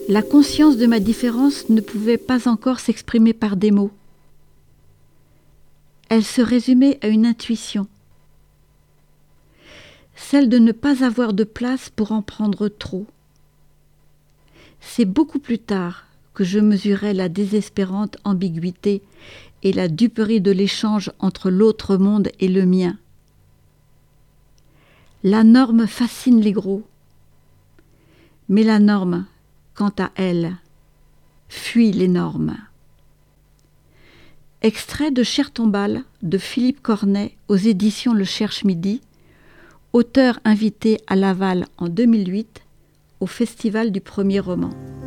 La conscience de ma différence ne pouvait pas encore s'exprimer par des mots. Elle se résumait à une intuition, celle de ne pas avoir de place pour en prendre trop. C'est beaucoup plus tard que je mesurais la désespérante ambiguïté et la duperie de l'échange entre l'autre monde et le mien. La norme fascine les gros, mais la norme, quant à elle, fuit les normes. Extrait de Cher Tombale de Philippe Cornet aux éditions Le Cherche-Midi, auteur invité à Laval en 2008 au Festival du Premier Roman.